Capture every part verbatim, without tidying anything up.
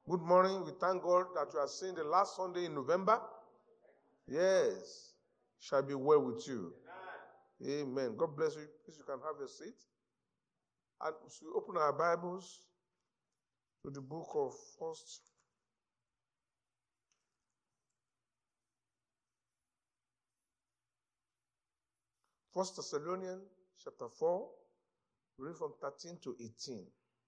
Good morning. We thank God that you are seeing the last Sunday in November. Yes. Shall be well with you. Amen. Amen. God bless you. Please, you can have your seat. And so we open our Bibles to the book of First First Thessalonians chapter four. We read from thirteen to eighteen.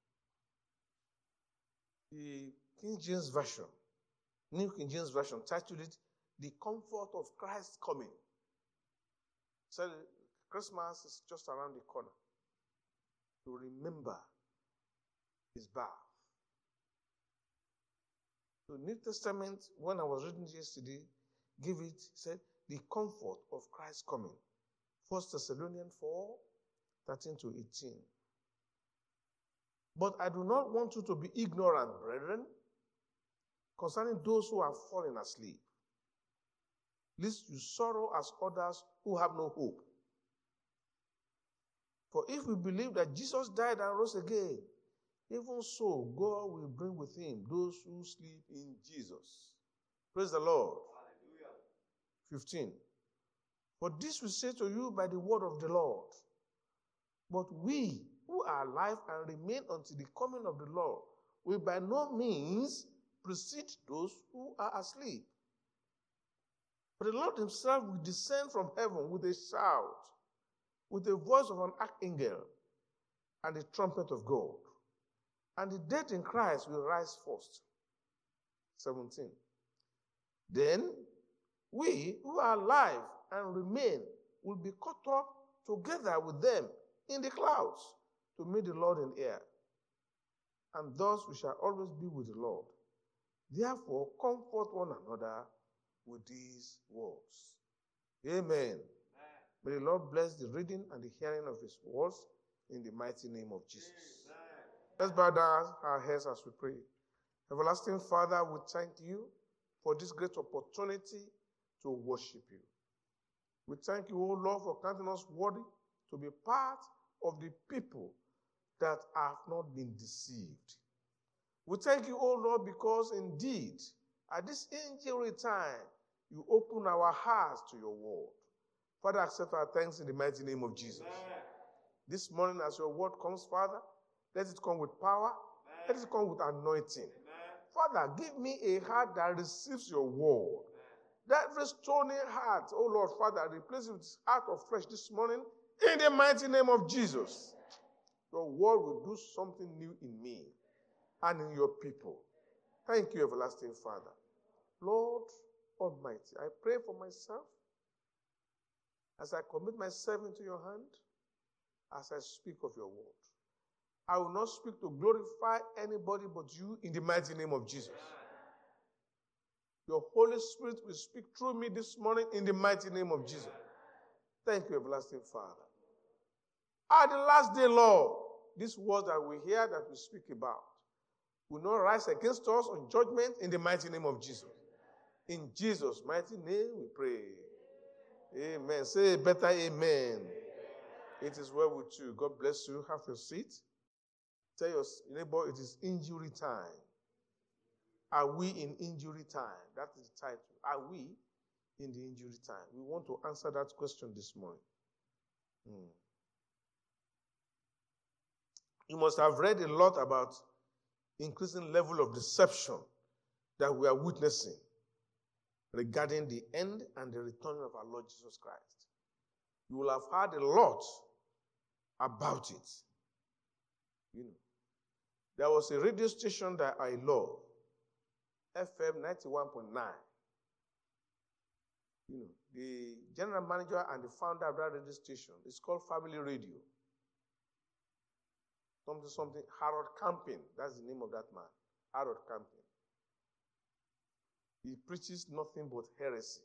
The King James Version, New King James Version, titled it, The Comfort of Christ's Coming. So Christmas is just around the corner. To remember his birth. The New Testament, when I was reading yesterday, gave it, said, the comfort of Christ's coming. First Thessalonians four, thirteen to eighteen. But I do not want you to be ignorant, brethren, concerning those who are fallen asleep, lest you sorrow as others who have no hope. For if we believe that Jesus died and rose again, even so God will bring with him those who sleep in Jesus. Praise the Lord. Hallelujah. fifteen. For this we say to you by the word of the Lord. But we who are alive and remain until the coming of the Lord will by no means precede those who are asleep. For the Lord himself will descend from heaven with a shout, with the voice of an archangel, and the trumpet of God. And the dead in Christ will rise first. seventeen. Then we who are alive and remain will be caught up together with them in the clouds to meet the Lord in air. And thus we shall always be with the Lord. Therefore, comfort one another with these words. Amen. Amen. May the Lord bless the reading and the hearing of his words in the mighty name of Jesus. Amen. Let's bow down our heads as we pray. Everlasting Father, we thank you for this great opportunity to worship you. We thank you, O Lord, for counting us worthy to be part of the people that have not been deceived. We thank you, O Lord, because indeed, at this injury time, you open our hearts to your word. Father, accept our thanks in the mighty name of Jesus. Amen. This morning, as your word comes, Father, let it come with power. Amen. Let it come with anointing. Amen. Father, give me a heart that receives your word. Amen. That very stony heart, oh Lord, Father, replace it with heart of flesh this morning in the mighty name of Jesus. Your word will do something new in me and in your people. Thank you, everlasting Father. Lord Almighty, I pray for myself as I commit myself into your hand, as I speak of your word. I will not speak to glorify anybody but you in the mighty name of Jesus. Your Holy Spirit will speak through me this morning in the mighty name of Jesus. Thank you, everlasting Father. At the last day, Lord, these words that we hear, that we speak about, will not rise against us on judgment in the mighty name of Jesus. In Jesus' mighty name we pray. Amen. Say better amen. Amen. It is well with you. God bless you. Have your seat. Tell your neighbor it is injury time. Are we in injury time? That is the title. Are we in the injury time? We want to answer that question this morning. Hmm. You must have read a lot about increasing level of deception that we are witnessing regarding the end and the return of our Lord Jesus Christ. You will have heard a lot about it. You know, there was a radio station that I love, F M ninety-one point nine. You know, the general manager and the founder of that radio station is called Family Radio. Something, something, Harold Camping. That's the name of that man, Harold Camping. He preaches nothing but heresy.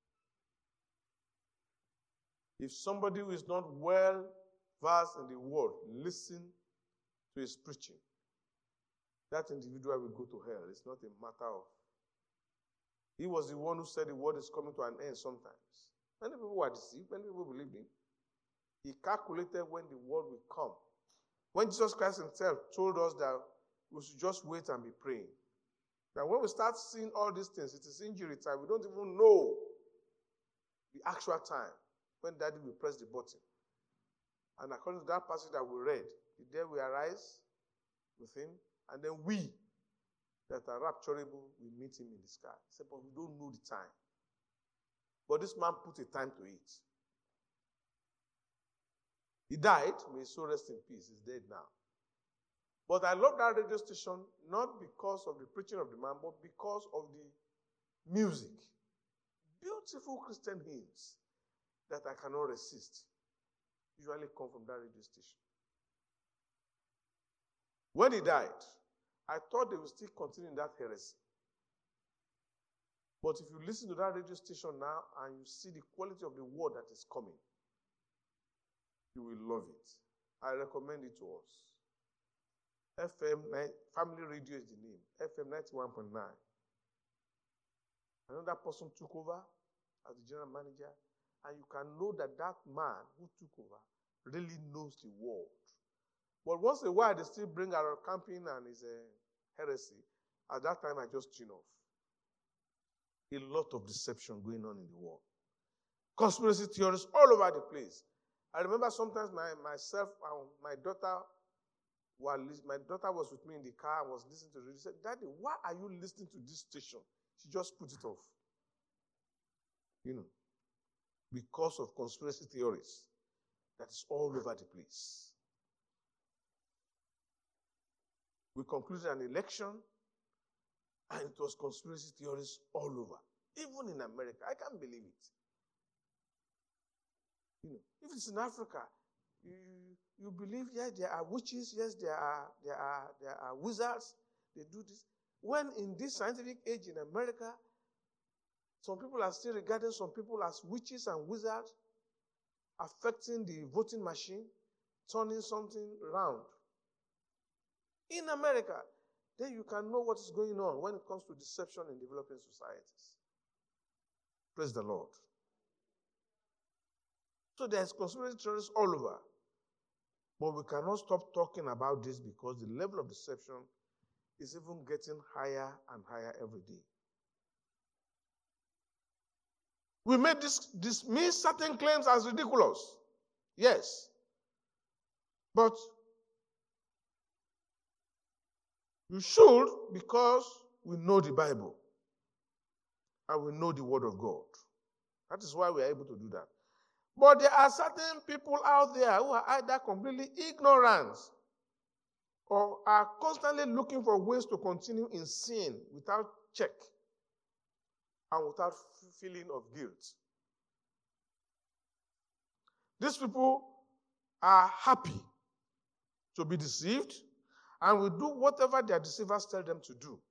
If somebody who is not well versed in the word listen to his preaching, that individual will go to hell. It's not a matter of. He was the one who said the word is coming to an end sometimes. Many people were deceived. Many people believed him. He calculated when the word will come. When Jesus Christ himself told us that we should just wait and be praying. That when we start seeing all these things, it is injury time. We don't even know the actual time when Daddy will press the button. And according to that passage that we read, the day we arise with him, and then we that are rapturable will meet him in the sky. He said, but we don't know the time. But this man put a time to it. He died. May his soul rest in peace. He's dead now. But I love that radio station not because of the preaching of the man, but because of the music. Beautiful Christian hymns that I cannot resist usually come from that radio station. When he died, I thought they would still continue that heresy. But if you listen to that radio station now and you see the quality of the word that is coming, you will love it. I recommend it to us. F M, Family Radio is the name. F M ninety-one point nine. Another person took over as the general manager, and you can know that that man who took over really knows the word. But once in a while, they still bring our camping and his uh, heresy. At that time, I just tune off. A lot of deception going on in the world. Conspiracy theories all over the place. I remember sometimes my, myself and my daughter were, my daughter was with me in the car and was listening to the radio. She said, Daddy, why are you listening to this station? She just put it off. You know, because of conspiracy theories that is all over the place. We concluded an election, and it was conspiracy theories all over. Even in America. I can't believe it. You know, if it's in Africa, you, you believe, yes, there are witches, yes, there are, there are, there are wizards, they do this. When in this scientific age in America, some people are still regarding some people as witches and wizards, affecting the voting machine, turning something around. In America, then you can know what is going on when it comes to deception in developing societies. Praise the Lord. So there's conspiracy theories all over. But we cannot stop talking about this because the level of deception is even getting higher and higher every day. We may dis- dismiss certain claims as ridiculous. Yes. But you should, because we know the Bible and we know the Word of God. That is why we are able to do that. But there are certain people out there who are either completely ignorant or are constantly looking for ways to continue in sin without check and without feeling of guilt. These people are happy to be deceived and will do whatever their deceivers tell them to do.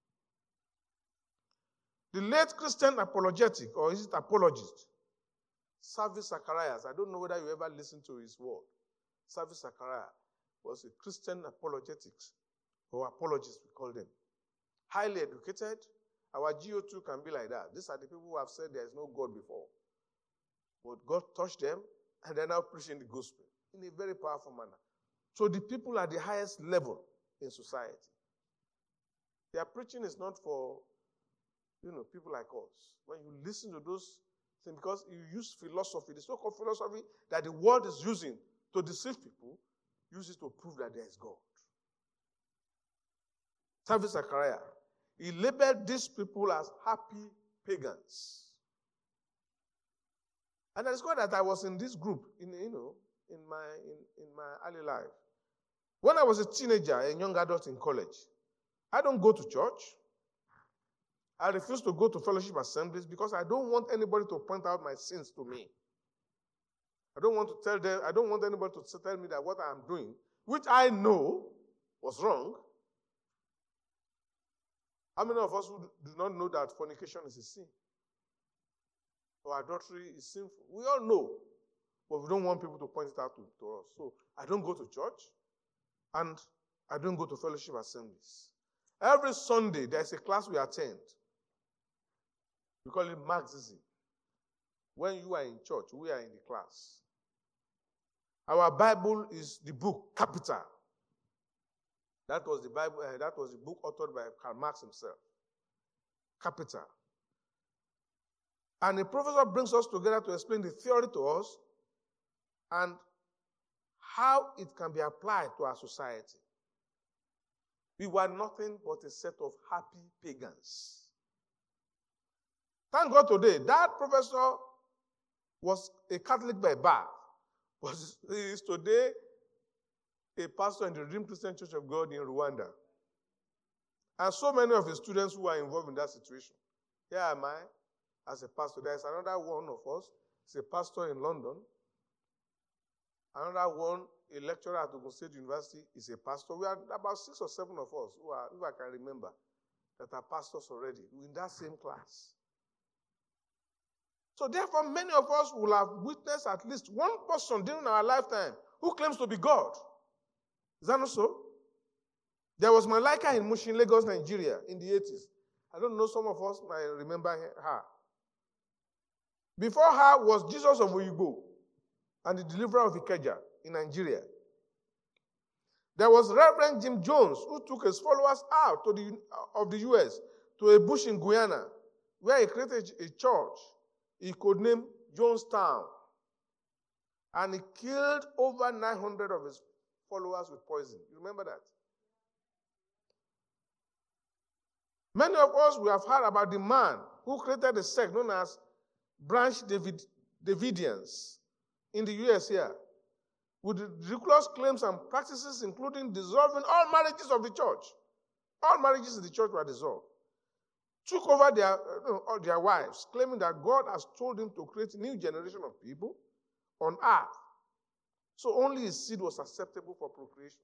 The late Christian apologetic, or is it apologist, Savi Zacharias, I don't know whether you ever listened to his word. Savi Zacharias was a Christian apologetics, or apologist we call them. Highly educated. Our G O two can be like that. These are the people who have said there is no God before. But God touched them, and they're now preaching the gospel in a very powerful manner. So the people at the highest level in society. Their preaching is not for, you know, people like us. When you listen to those things, because you use philosophy, the so-called philosophy that the world is using to deceive people, use it to prove that there is God. Savi Zacharias, he labeled these people as happy pagans. And I discovered that I was in this group, in you know, in my in, in my early life. When I was a teenager, a young adult in college, I don't go to church. I refuse to go to fellowship assemblies because I don't want anybody to point out my sins to me. I don't want to tell them, I don't want anybody to tell me that what I am doing, which I know was wrong. How many of us who do not know that fornication is a sin? Or adultery is sinful? We all know, but we don't want people to point it out to, to us. So I don't go to church, and I don't go to fellowship assemblies. Every Sunday, there's a class we attend. We call it Marxism. When you are in church, we are in the class. Our Bible is the book, Capital. That was the Bible. Uh, that was the book authored by Karl Marx himself. capital. And a professor brings us together to explain the theory to us and how it can be applied to our society. We were nothing but a set of happy pagans. Thank God today, that professor was a Catholic by birth, but he is today a pastor in the Redeemed Christian Church of God in Rwanda. And so many of his students who are involved in that situation. Here am I as a pastor. There is another one of us, he's a pastor in London. Another one, a lecturer at Ogun State University, is a pastor. We are about six or seven of us who are, who I can remember, that are pastors already in that same class. So therefore, many of us will have witnessed at least one person during our lifetime who claims to be God. Is that not so? There was Malaika in Mushin, Lagos, Nigeria in the eighties. I don't know, some of us might remember her. Before her was Jesus of Oyigbo and the deliverer of Ikeja in Nigeria. There was Reverend Jim Jones, who took his followers out to the, of the U S to a bush in Guyana, where he created a church he could name Jonestown. And he killed over nine hundred of his followers with poison. You remember that? Many of us, we have heard about the man who created a sect known as Branch David, Davidians in the U S here, with ridiculous claims and practices, including dissolving all marriages of the church. All marriages in the church were dissolved. Took over their, uh, their wives, claiming that God has told him to create a new generation of people on earth. So only his seed was acceptable for procreation.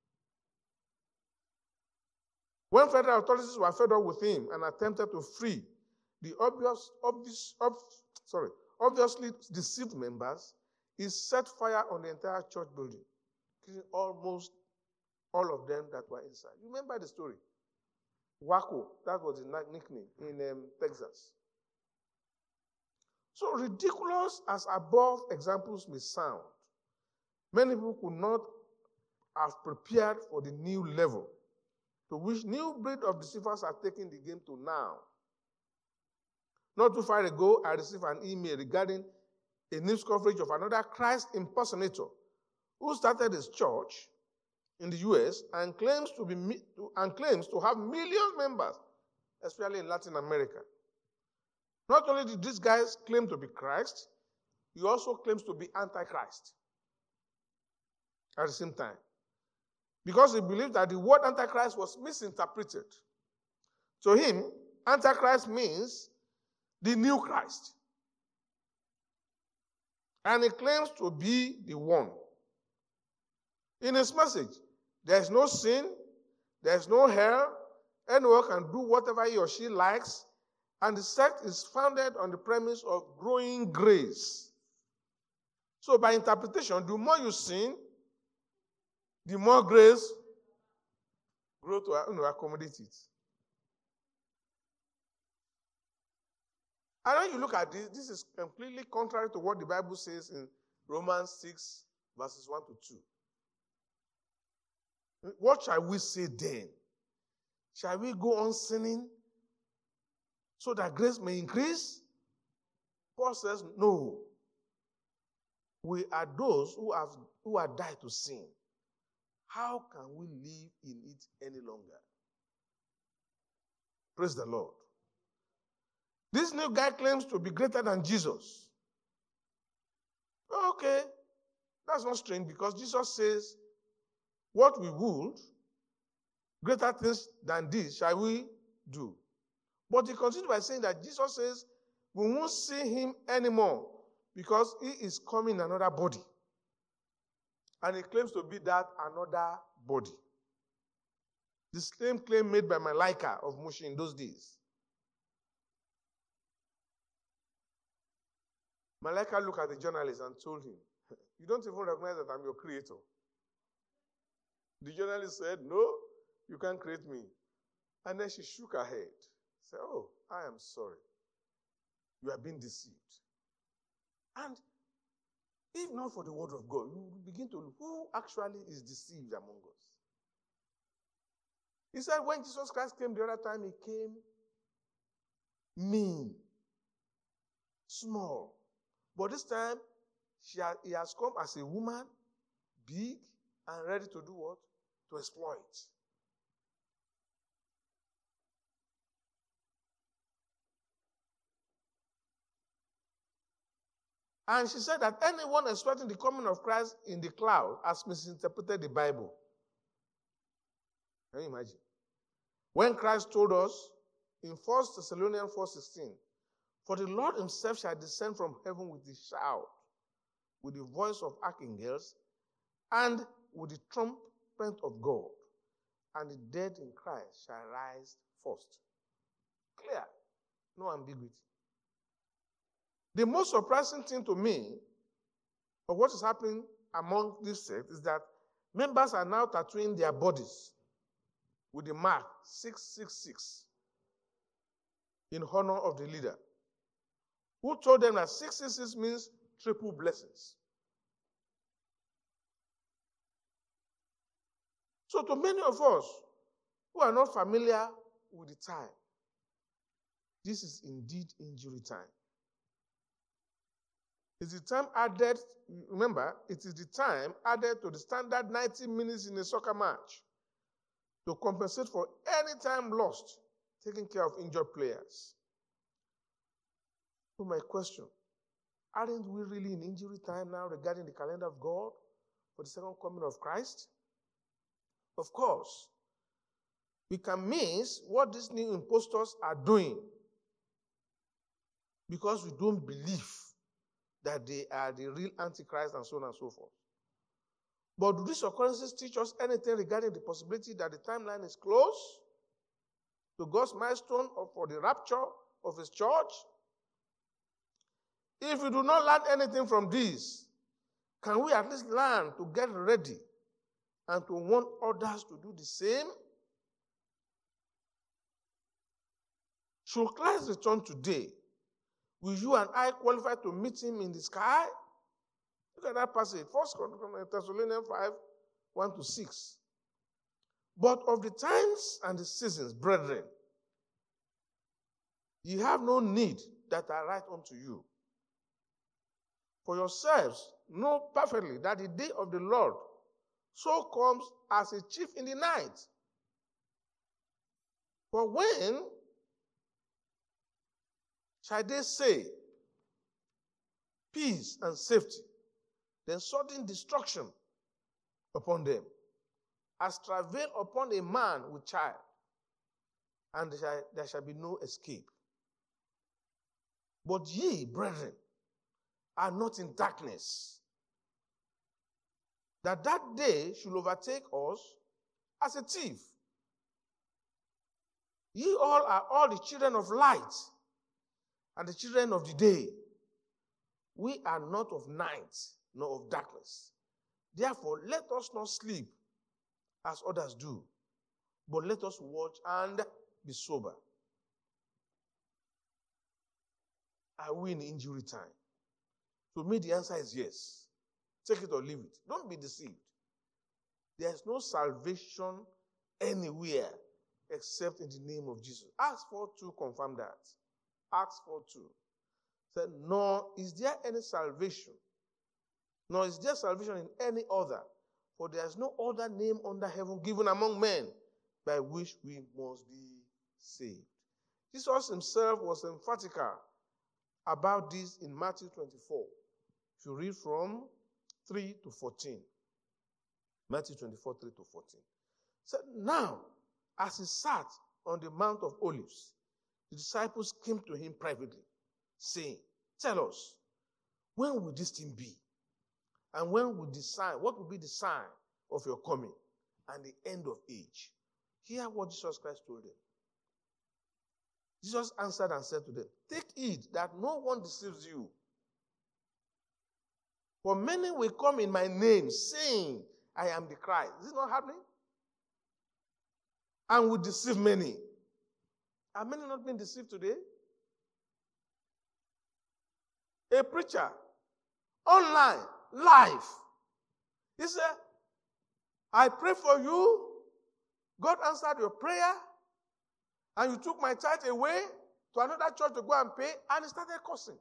When federal authorities were fed up with him and attempted to free the obvious, obvious, ob, sorry, obviously deceived members, he set fire on the entire church building, killing almost all of them that were inside. You remember the story? Waco, that was the nickname in um, Texas. So ridiculous as above examples may sound, many people could not have prepared for the new level to which new breed of deceivers are taking the game to now. Not too far ago, I received an email regarding a news coverage of another Christ impersonator who started his church in the U S and claims to be and claims to have millions of members, especially in Latin America. Not only did these guys claim to be Christ, he also claims to be Antichrist at the same time, because he believed that the word Antichrist was misinterpreted. To him, Antichrist means the new Christ. And he claims to be the one. In his message, there is no sin, there is no hell, anyone can do whatever he or she likes, and the sect is founded on the premise of growing grace. So by interpretation, the more you sin, the more grace grow to you know, accommodate it. And when you look at this, this is completely contrary to what the Bible says in Romans six, verses one to two. What shall we say then? Shall we go on sinning so that grace may increase? Paul says, no. We are those who have who are died to sin. How can we live in it any longer? Praise the Lord. This new guy claims to be greater than Jesus. Okay, that's not strange because Jesus says, what we would, greater things than this shall we do. But he continues by saying that Jesus says, we won't see him anymore because he is coming in another body. And he claims to be that another body. The same claim made by Malaika of Mushi in those days. Malaika looked at the journalist and told him, you don't even recognize that I'm your creator. The journalist said, no, you can't create me. And then she shook her head. Said, oh, I am sorry. You are being deceived. And if not for the word of God, you begin to look, who actually is deceived among us? He said when Jesus Christ came the other time, he came mean, small. But this time, she ha- he has come as a woman, big, and ready to do what? To exploit. And she said that anyone expecting the coming of Christ in the cloud has misinterpreted the Bible. Can you imagine? When Christ told us in First Thessalonians four sixteen, for the Lord himself shall descend from heaven with a shout, with the voice of archangels, and with the trumpet of God, and the dead in Christ shall rise first. Clear. No ambiguity. The most surprising thing to me of what is happening among this sect is that members are now tattooing their bodies with the mark six six six in honor of the leader, who told them that six six six means triple blessings. So to many of us who are not familiar with the time, this is indeed injury time. It's the time added, remember, it is the time added to the standard ninety minutes in a soccer match to compensate for any time lost taking care of injured players. So my question, aren't we really in injury time now regarding the calendar of God for the second coming of Christ? Of course, we can miss what these new impostors are doing because we don't believe that they are the real Antichrist and so on and so forth. But do these occurrences teach us anything regarding the possibility that the timeline is close to God's milestone for the rapture of his church? If we do not learn anything from this, can we at least learn to get ready and to want others to do the same? Should Christ return today, will you and I qualify to meet him in the sky? Look at that passage, First Thessalonians five, one to six. But of the times and the seasons, brethren, ye have no need that I write unto you. For yourselves know perfectly that the day of the Lord so comes as a thief in the night. For when shall they say, peace and safety, then sudden destruction upon them, as travail upon a man with child, and there shall, there shall be no escape. But ye, brethren, are not in darkness, that that day should overtake us as a thief. Ye all are all the children of light and the children of the day. We are not of night nor of darkness. Therefore, let us not sleep as others do, but let us watch and be sober. Are we in injury time? To me, the answer is yes. Take it or leave it. Don't be deceived. There is no salvation anywhere except in the name of Jesus. Acts four two confirm that. Acts four two said, nor is there any salvation, nor is there salvation in any other, for there is no other name under heaven given among men by which we must be saved. Jesus himself was emphatical about this in Matthew twenty-four. If you read from three to fourteen. Matthew twenty-four, three to fourteen. So now, as he sat on the Mount of Olives, the disciples came to him privately, saying, tell us, when will this thing be? And when will the sign, what will be the sign of your coming and the end of age? Hear what Jesus Christ told them. Jesus answered and said to them, take heed that no one deceives you. For many will come in my name, saying, I am the Christ. Is it not happening? And will deceive many. Are many not being deceived today? A preacher, online, live. He said, I pray for you. God answered your prayer. And you took my tithe away to another church to go and pay, and he started cursing.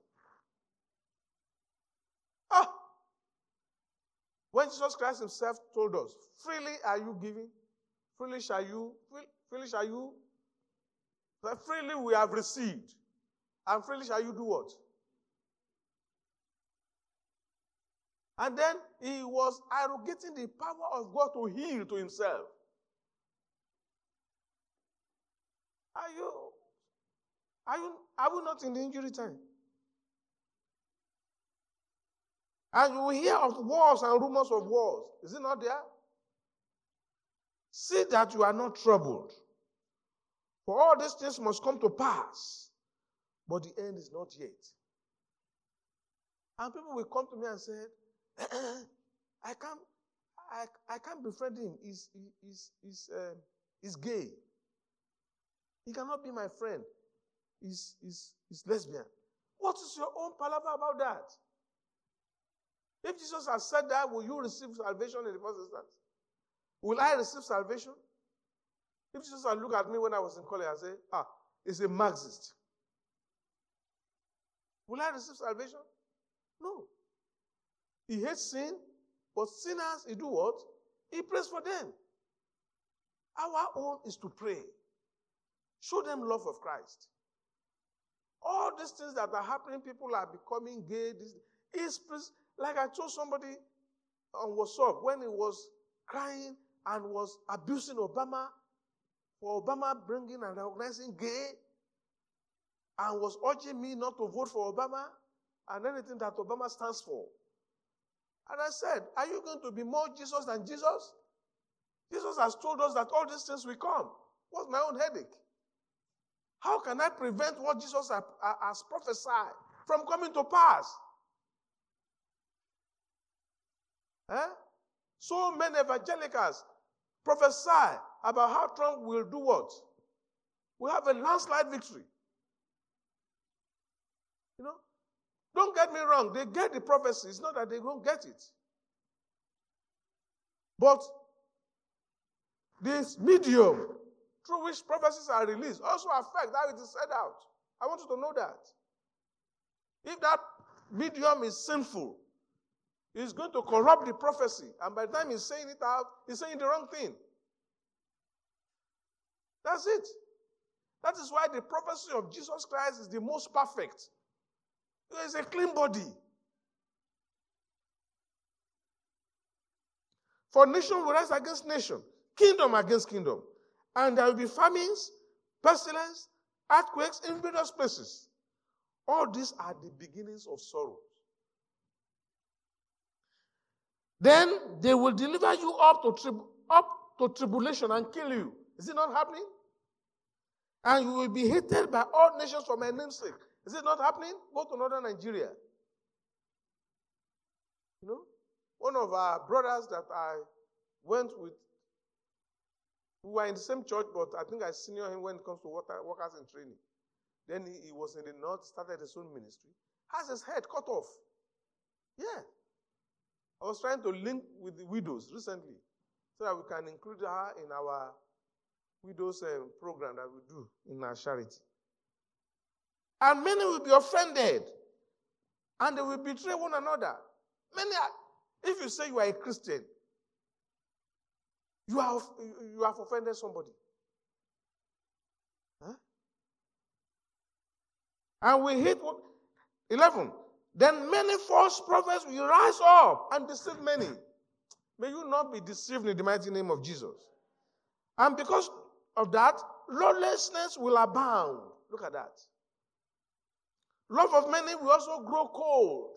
Ah! When Jesus Christ himself told us, freely are you giving, freely shall you, freely shall you, freely we have received, and freely shall you do what? And then he was arrogating the power of God to heal to himself. Are you, are you, are we not in the injury time? And you will hear of wars and rumors of wars. Is it not there? See that you are not troubled. For all these things must come to pass, but the end is not yet. And people will come to me and say, I can't, I, I can't befriend him. He's, he's, he's, uh, he's gay. He cannot be my friend. He's, he's, he's lesbian. What is your own palaver about that? If Jesus has said that, will you receive salvation in the first instance? Will I receive salvation? If Jesus had looked at me when I was in college and say, ah, he's a Marxist. Will I receive salvation? No. He hates sin, but sinners, he do what? He prays for them. Our own is to pray. Show them love of Christ. All these things that are happening, people are becoming gay. This is like I told somebody on WhatsApp when he was crying and was abusing Obama for Obama bringing and recognizing gay and was urging me not to vote for Obama and anything that Obama stands for. And I said, are you going to be more Jesus than Jesus? Jesus has told us that all these things will come. What's my own headache? How can I prevent what Jesus has prophesied from coming to pass? Eh? So many evangelicals prophesy about how Trump will do what? We have a landslide victory. You know? Don't get me wrong. They get the prophecy. It's not that they don't get it. But this medium through which prophecies are released also affect how it is said out. I want you to know that. If that medium is sinful, it's going to corrupt the prophecy. And by the time he's saying it out, he's saying the wrong thing. That's it. That is why the prophecy of Jesus Christ is the most perfect. It's a clean body. For nation will rise against nation, kingdom against kingdom. And there will be famines, pestilence, earthquakes in various places. All these are the beginnings of sorrow. Then they will deliver you up to, trib- up to tribulation and kill you. Is it not happening? And you will be hated by all nations for my name's sake. Is it not happening? Go to northern Nigeria. You know, one of our brothers that I went with, we were in the same church, but I think I senior him when it comes to workers in training. Then he, he was in the north, started his own ministry, has his head cut off. Yeah. I was trying to link with the widows recently so that we can include her in our widows uh, program that we do in our charity. And many will be offended. And they will betray one another. Many are, if you say you are a Christian, you, are, you have offended somebody. Huh? And we hate what? eleven. Then many false prophets will rise up and deceive many. May you not be deceived in the mighty name of Jesus. And because of that, lawlessness will abound. Look at that. Love of many will also grow cold.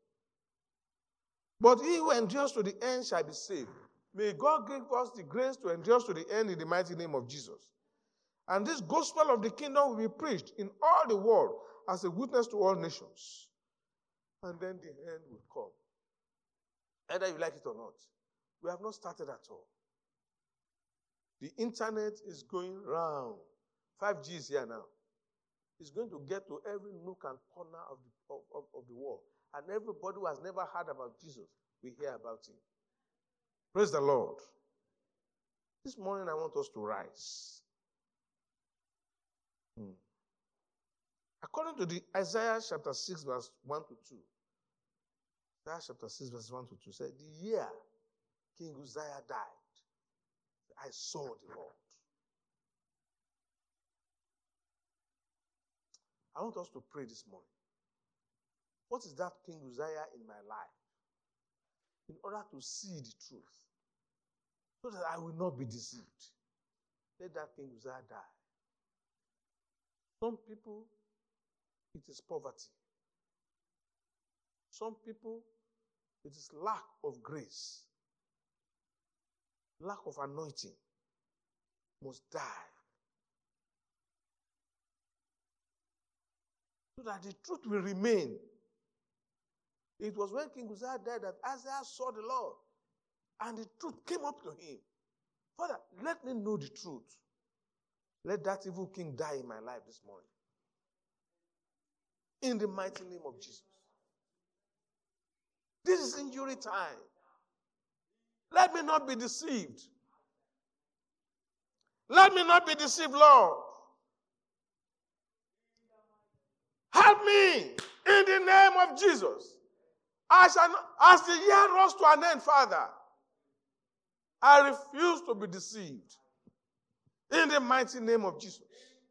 But he who endures to the end shall be saved. May God give us the grace to endure to the end in the mighty name of Jesus. And this gospel of the kingdom will be preached in all the world as a witness to all nations. And then the end will come. Either you like it or not. We have not started at all. The internet is going round. five G is here now. It's going to get to every nook and corner of the, of, of, of the world. And everybody who has never heard about Jesus will hear about him. Praise the Lord. This morning I want us to rise. Hmm. According to the Isaiah chapter six, verse one to two. Isaiah chapter six, verse one to two said, the year King Uzziah died, I saw the Lord. I want us to pray this morning. What is that King Uzziah in my life? In order to see the truth, so that I will not be deceived. Let that King Uzziah die. Some people, it is poverty. Some people, it is lack of grace. Lack of anointing must die. So that the truth will remain. It was when King Uzziah died that Isaiah saw the Lord. And the truth came up to him. Father, let me know the truth. Let that evil king die in my life this morning. In the mighty name of Jesus. This is injury time. Let me not be deceived. Let me not be deceived, Lord. Help me in the name of Jesus. I shall not, as the year draws to an end, Father, I refuse to be deceived. In the mighty name of Jesus.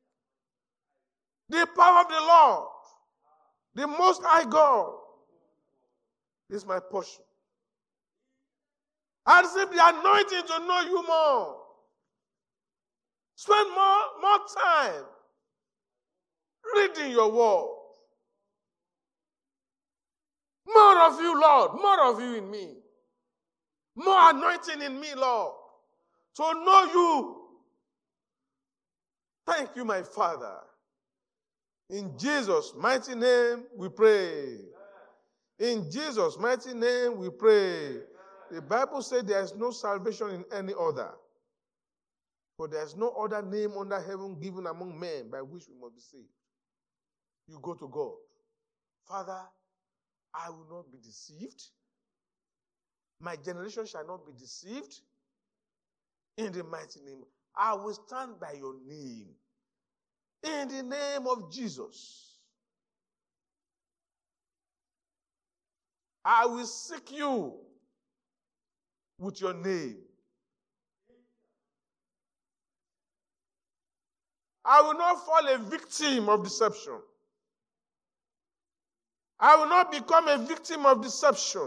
The power of the Lord, the Most High God, is my portion. I receive the anointing to know you more. Spend more, more time reading your word. More of you, Lord. More of you in me. More anointing in me, Lord. To know you. Thank you, my Father. In Jesus' mighty name we pray. In Jesus' mighty name we pray. The Bible says there is no salvation in any other. For there is no other name under heaven given among men by which we must be saved. You go to God. Father, I will not be deceived. My generation shall not be deceived. In the mighty name. I will stand by your name. In the name of Jesus. I will seek you with your name. I will not fall a victim of deception. I will not become a victim of deception.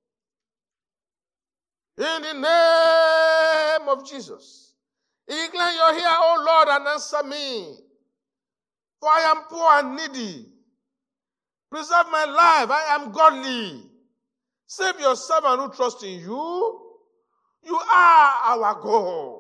In the name of Jesus. Incline your ear, O Lord, and answer me. For I am poor and needy. Preserve my life. I am godly. Save your servant who trusts in you. You are our God.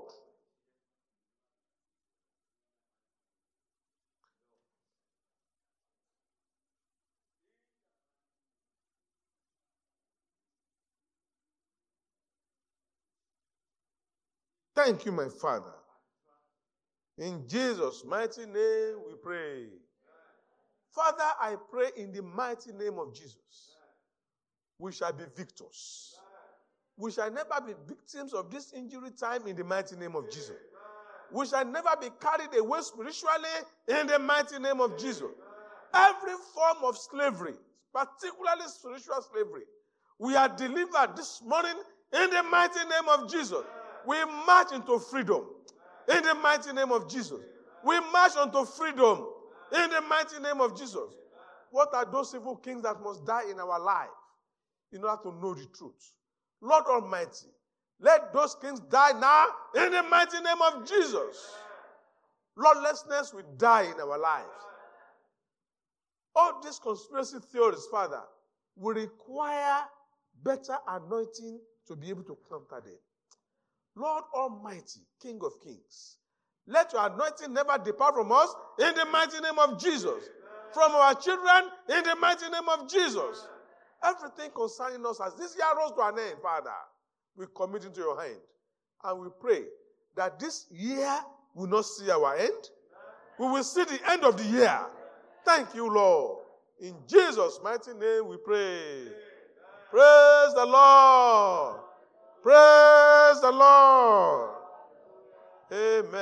Thank you, my Father. In Jesus' mighty name we pray. Father, I pray in the mighty name of Jesus. We shall be victors. We shall never be victims of this injury time in the mighty name of Jesus. We shall never be carried away spiritually in the mighty name of Jesus. Every form of slavery, particularly spiritual slavery, we are delivered this morning in the mighty name of Jesus. We march into freedom in the mighty name of Jesus. We march into freedom in the mighty name of Jesus. What are those evil kings that must die in our life in order to know the truth? Lord Almighty, let those kings die now in the mighty name of Jesus. Lawlessness will die in our lives. All these conspiracy theories, Father, will require better anointing to be able to counter them. Lord Almighty, King of Kings, let your anointing never depart from us in the mighty name of Jesus. From our children in the mighty name of Jesus. Everything concerning us as this year rose to an end, Father, we commit into your hand. And we pray that this year will not see our end. We will see the end of the year. Thank you, Lord. In Jesus' mighty name we pray. Praise the Lord. Praise the Lord. Amen.